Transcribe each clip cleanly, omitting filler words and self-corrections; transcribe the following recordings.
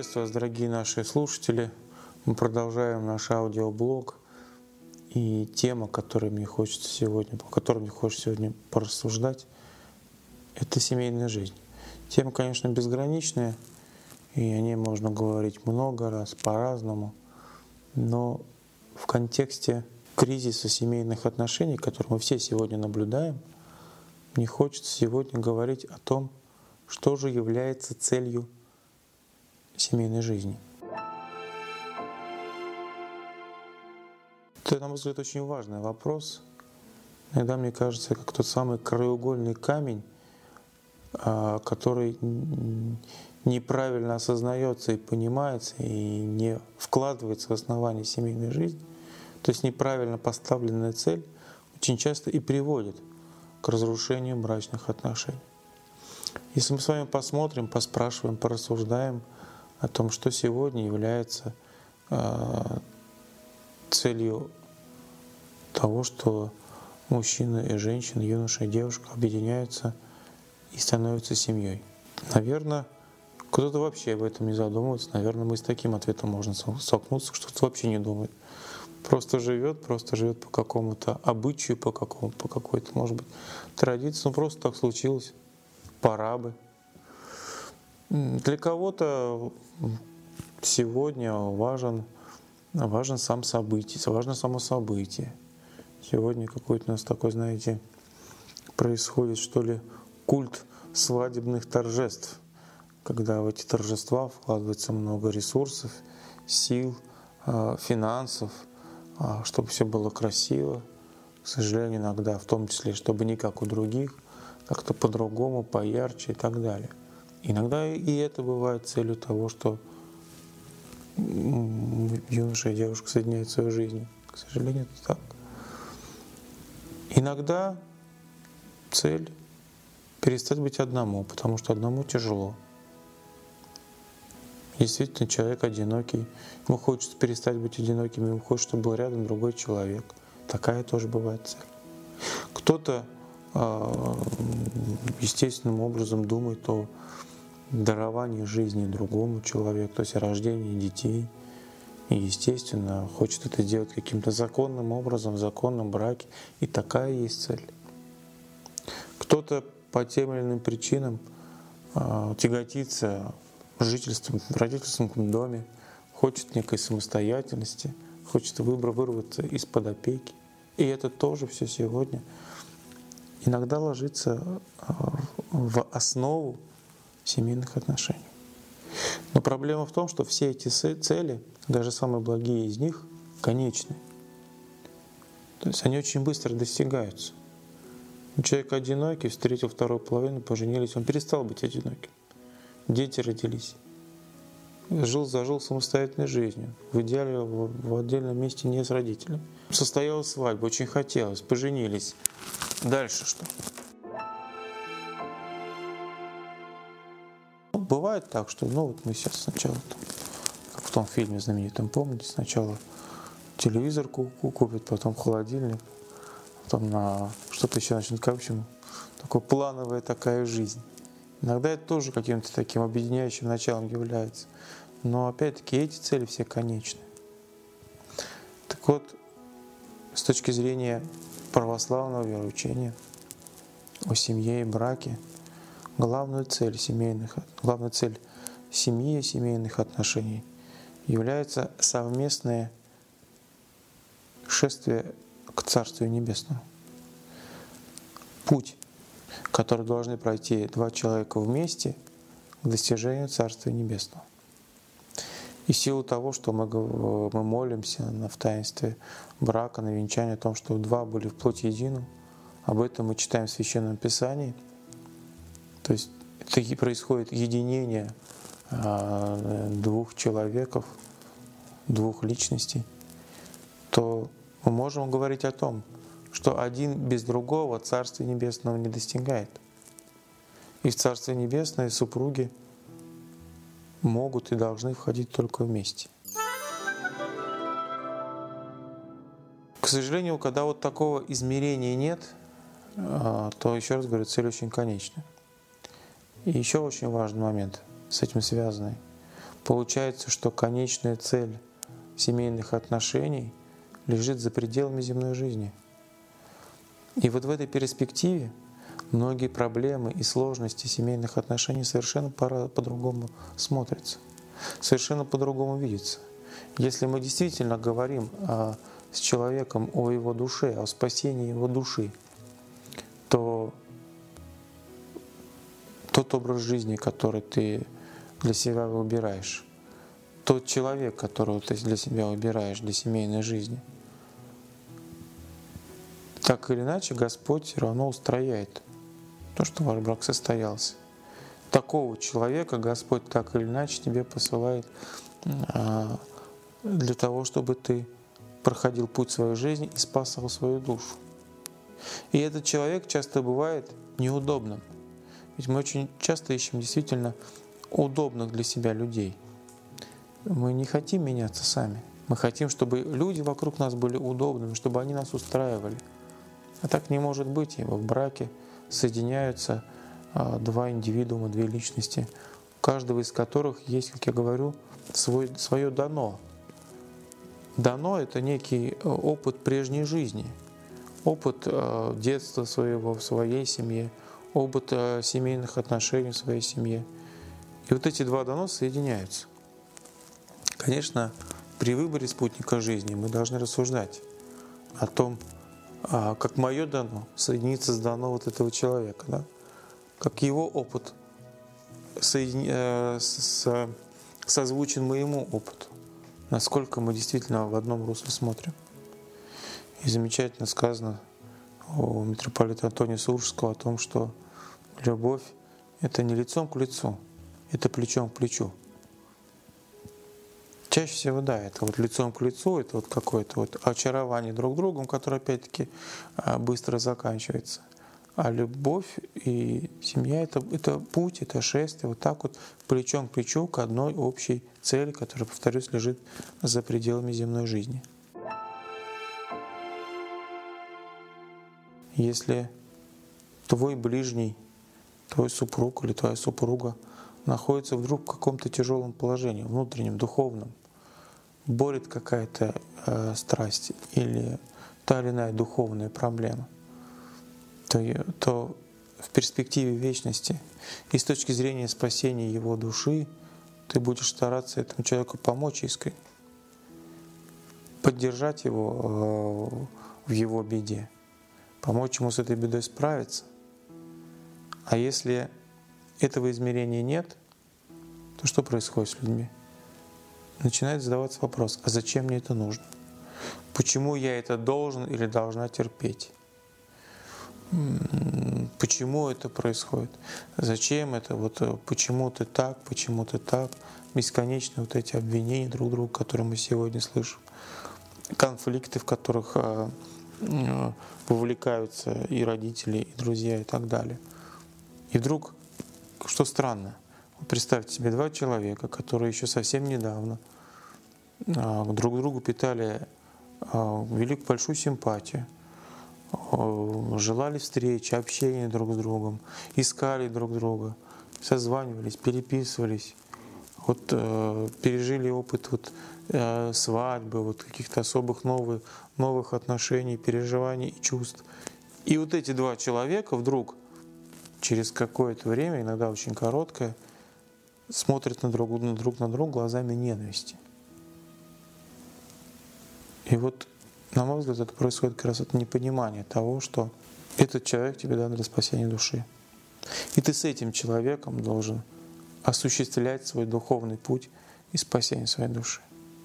Приветствую вас, дорогие наши слушатели. Мы продолжаем наш аудиоблог. И тема, по которой мне хочется сегодня порассуждать, это семейная жизнь. Тема, конечно, безграничная, и о ней можно говорить много раз, по-разному. Но в контексте кризиса семейных отношений, который мы все сегодня наблюдаем, мне хочется сегодня говорить о том, что же является целью семейной жизни. Это, на мой взгляд, очень важный вопрос. Иногда, мне кажется, как тот самый краеугольный камень, который неправильно осознается и понимается, и не вкладывается в основание семейной жизни. То есть неправильно поставленная цель очень часто и приводит к разрушению брачных отношений. Если мы с вами посмотрим, поспрашиваем, порассуждаем о том, что сегодня является целью того, что мужчина и женщина, юноша и девушка объединяются и становятся семьей. Наверное, кто-то вообще об этом не задумывается. Наверное, мы с таким ответом можно столкнуться, что кто-то вообще не думает. Просто живет по какому-то обычаю, по какой-то, может быть, традиции. Ну, просто так случилось. Пора бы. Для кого-то сегодня важно само событие. Сегодня какой-то у нас такой, знаете, происходит, что ли, культ свадебных торжеств, когда в эти торжества вкладывается много ресурсов, сил, финансов, чтобы все было красиво. К сожалению, иногда, в том числе, чтобы не как у других, как-то по-другому, поярче и так далее. Иногда и это бывает целью того, что юноша и девушка соединяют свою жизнь. К сожалению, это так. Иногда цель — перестать быть одному, потому что одному тяжело. Действительно, человек одинокий. Ему хочется перестать быть одиноким, ему хочется, чтобы был рядом другой человек. Такая тоже бывает цель. Кто-то естественным образом думает о даровании жизни другому человеку, то есть о рождении детей. И, естественно, хочет это сделать каким-то законным образом, в законном браке. И такая есть цель. Кто-то по тем или иным причинам тяготится жительством в родительском доме, хочет некой самостоятельности, хочет вырваться из-под опеки. И это тоже все сегодня иногда ложится в основу семейных отношений. Но проблема в том, что все эти цели, даже самые благие из них, конечны. То есть они очень быстро достигаются. Человек одинокий, встретил вторую половину, поженились, он перестал быть одиноким. Дети родились. Зажил самостоятельной жизнью. В идеале в отдельном месте не с родителями. Состоялась свадьба, очень хотелось, поженились. Дальше что? Бывает так, что вот мы сейчас сначала, как в том фильме знаменитом, помните, сначала телевизор купит, потом холодильник, потом на что-то еще начнет, в общем, такая плановая такая жизнь. Иногда это тоже каким-то таким объединяющим началом является. Но опять-таки эти цели все конечны. Так вот, с точки зрения православного вероучения о семье и браке, главная цель семьи и семейных отношений является совместное шествие к Царствию Небесному. Путь, который должны пройти два человека вместе к достижению Царствия Небесного. И в силу того, что мы молимся в таинстве брака, на венчании, о том, что два были в плоти едином, об этом мы читаем в Священном Писании. То есть это происходит единение двух человеков, двух личностей, то мы можем говорить о том, что один без другого Царствия Небесного не достигает. И в Царствие Небесное супруги могут и должны входить только вместе. К сожалению, когда вот такого измерения нет, то, еще раз говорю, цель очень конечна. И еще очень важный момент с этим связанный. Получается, что конечная цель семейных отношений лежит за пределами земной жизни. И вот в этой перспективе многие проблемы и сложности семейных отношений совершенно по-другому смотрятся, совершенно по-другому видятся. Если мы действительно говорим с человеком о его душе, о спасении его души, то тот образ жизни, который ты для себя выбираешь, тот человек, которого ты для себя выбираешь, для семейной жизни, так или иначе Господь все равно устрояет то, что ваш брак состоялся. Такого человека Господь так или иначе тебе посылает для того, чтобы ты проходил путь своей жизни и спасал свою душу. И этот человек часто бывает неудобным. Ведь мы очень часто ищем действительно удобных для себя людей. Мы не хотим меняться сами. Мы хотим, чтобы люди вокруг нас были удобными, чтобы они нас устраивали. А так не может быть. И в браке соединяются два индивидуума, две личности, у каждого из которых есть, как я говорю, свое дано. Дано — это некий опыт прежней жизни, опыт детства своего в своей семье, опыт семейных отношений в своей семье. И вот эти два дано соединяются. Конечно, при выборе спутника жизни мы должны рассуждать о том, как мое дано соединится с дано вот этого человека, да? Как его опыт созвучен моему опыту, насколько мы действительно в одном русле смотрим. И замечательно сказано у митрополита Антония Сурожского о том, что любовь — это не лицом к лицу, это плечом к плечу. Чаще всего, да, это вот лицом к лицу, это вот какое-то вот очарование друг другом, которое опять-таки быстро заканчивается. А любовь и семья — это путь, это шествие, вот так вот плечом к плечу к одной общей цели, которая, повторюсь, лежит за пределами земной жизни. Если твой ближний, твой супруг или твоя супруга находится вдруг в каком-то тяжелом положении, внутреннем, духовном, борет какая-то страсть или та или иная духовная проблема, то в перспективе вечности и с точки зрения спасения его души ты будешь стараться этому человеку помочь искренне, поддержать его в его беде, помочь ему с этой бедой справиться. А если этого измерения нет, то что происходит с людьми? Начинает задаваться вопрос: а зачем мне это нужно? Почему я это должен или должна терпеть? Почему это происходит? Зачем это? Вот почему ты так, почему ты так? Бесконечные вот эти обвинения друг друга, которые мы сегодня слышим. Конфликты, в которых вовлекаются и родители, и друзья, и так далее. И вдруг, что странно, представьте себе два человека, которые еще совсем недавно друг к другу питали великую большую симпатию, желали встречи, общения друг с другом, искали друг друга, созванивались, переписывались, вот пережили опыт вот свадьбы, вот каких-то особых новых отношений, переживаний и чувств. И вот эти два человека вдруг через какое-то время, иногда очень короткое, смотрят друг на друга глазами ненависти. И вот, на мой взгляд, это происходит как раз от непонимания того, что этот человек тебе дан для спасения души. И ты с этим человеком должен осуществлять свой духовный путь и спасение своей души.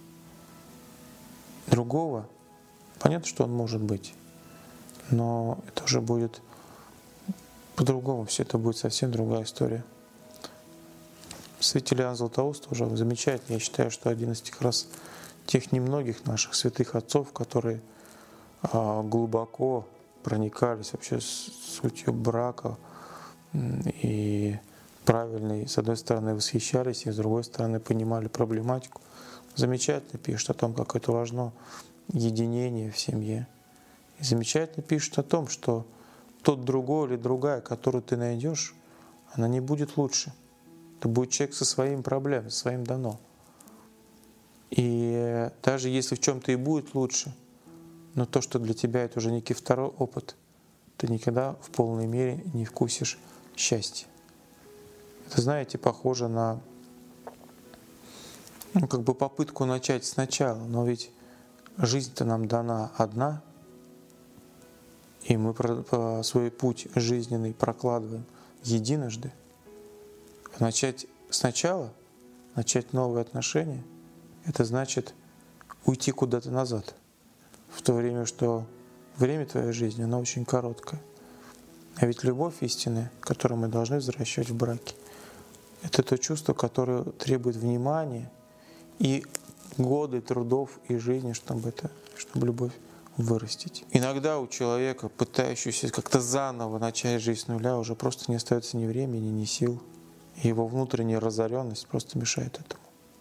Другого, понятно, что он может быть, но это уже будет по-другому, все это будет совсем другая история. Святитель Иоанн Златоуст тоже замечательный. Я считаю, что один из тех немногих наших святых отцов, которые глубоко проникались вообще сутью брака и правильно, с одной стороны, восхищались, и с другой стороны, понимали проблематику. Замечательно пишет о том, как это важно единение в семье. И замечательно пишет о том, что тот другой или другая, которую ты найдешь, она не будет лучше. Это будет человек со своими проблемами, со своим дано. И даже если в чем-то и будет лучше, но то, что для тебя это уже некий второй опыт, ты никогда в полной мере не вкусишь счастья. Это, знаете, похоже на попытку начать сначала, но ведь жизнь-то нам дана одна, и мы свой путь жизненный прокладываем единожды. Начать сначала, начать новые отношения, это значит уйти куда-то назад, в то время, что время твоей жизни, оно очень короткое. А ведь любовь истинная, которую мы должны взращивать в браке, это то чувство, которое требует внимания и годы трудов и жизни, чтобы любовь вырастить. Иногда у человека, пытающегося как-то заново начать жизнь с нуля, уже просто не остается ни времени, ни сил. И его внутренняя разоренность просто мешает этому.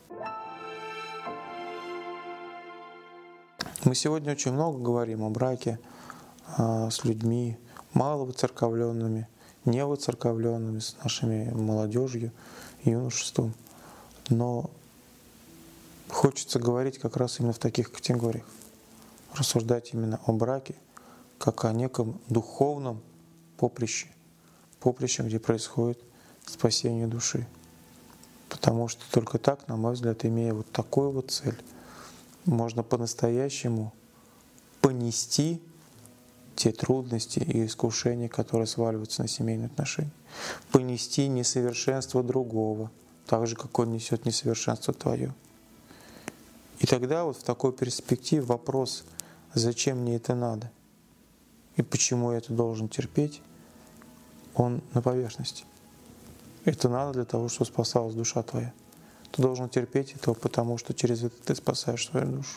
Мы сегодня очень много говорим о браке с людьми маловыцерковленными, невыцерковленными, с нашими молодежью, юношеством. Но хочется говорить как раз именно в таких категориях. Рассуждать именно о браке, как о неком духовном поприще, где происходит спасение души. Потому что только так, на мой взгляд, имея вот такую вот цель, можно по-настоящему понести те трудности и искушения, которые сваливаются на семейные отношения. Понести несовершенство другого, так же, как он несет несовершенство твое. И тогда вот в такой перспективе вопрос, зачем мне это надо и почему я это должен терпеть, он на поверхности. Это надо для того, чтобы спасалась душа твоя. Ты должен терпеть это, потому что через это ты спасаешь свою душу.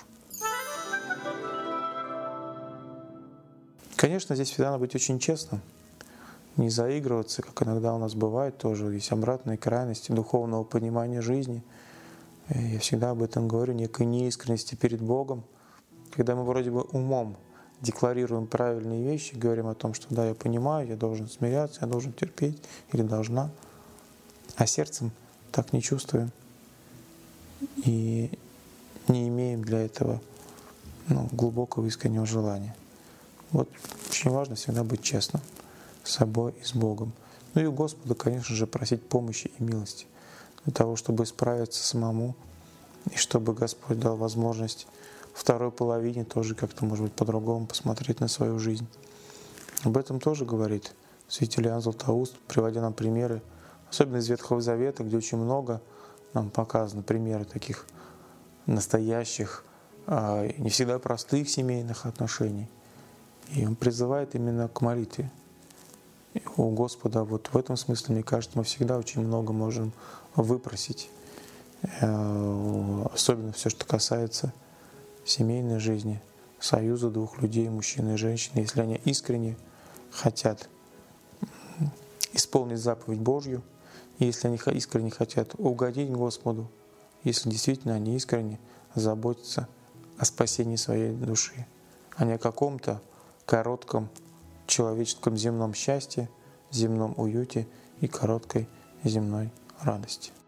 Конечно, здесь всегда надо быть очень честным, не заигрываться, как иногда у нас бывает тоже. Есть обратные крайности духовного понимания жизни. Я всегда об этом говорю, некой неискренности перед Богом, когда мы вроде бы умом декларируем правильные вещи, говорим о том, что да, я понимаю, я должен смиряться, я должен терпеть или должна, а сердцем так не чувствуем и не имеем для этого глубокого искреннего желания. Вот очень важно всегда быть честным с собой и с Богом. Ну и у Господа, конечно же, просить помощи и милости для того, чтобы справиться самому, и чтобы Господь дал возможность второй половине тоже как-то, может быть, по-другому посмотреть на свою жизнь. Об этом тоже говорит святитель Иоанн Златоуст, приводя нам примеры, особенно из Ветхого Завета, где очень много нам показано примеры таких настоящих, не всегда простых семейных отношений. И он призывает именно к молитве. И у Господа вот в этом смысле, мне кажется, мы всегда очень много можем выпросить. Особенно все, что касается семейной жизни, союза двух людей, мужчины и женщины, если они искренне хотят исполнить заповедь Божью, если они искренне хотят угодить Господу, если действительно они искренне заботятся о спасении своей души, а не о каком-то коротком человеческом земном счастье, земном уюте и короткой земной радости.